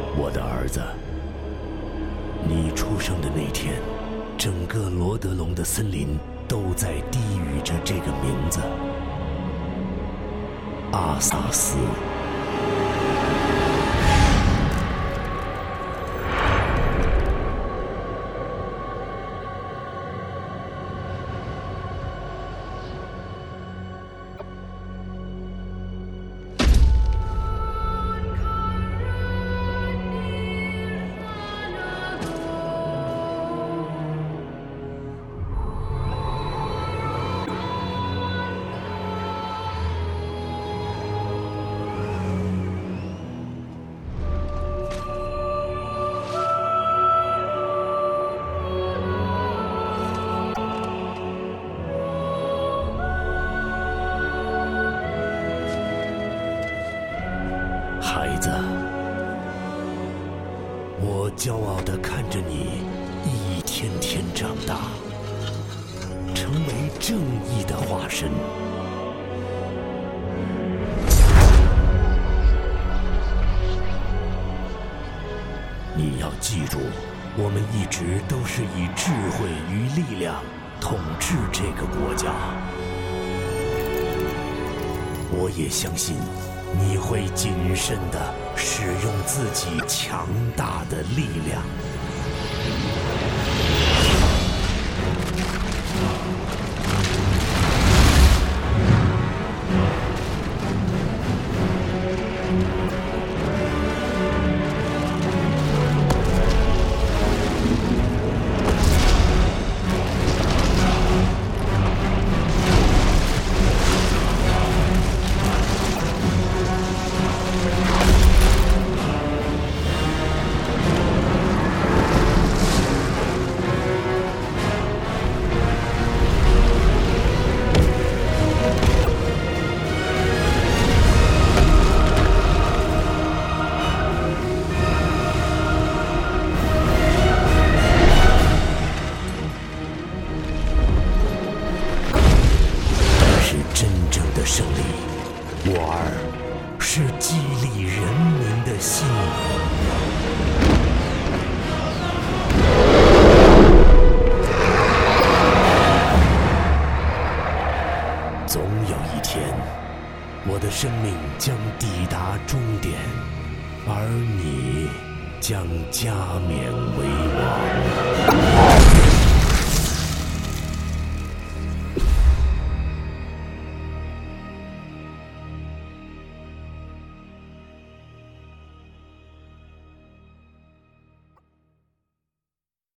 我的儿子，你出生的那天，整个罗德隆的森林都在低语着这个名字——阿萨斯。孩子，我骄傲地看着你一天天长大，成为正义的化身。你要记住，我们一直都是以智慧与力量统治这个国家。我也相信你会谨慎地使用自己强大的力量。胜利，我儿，是激励人民的心。总有一天，我的生命将抵达终点，而你将加冕为王。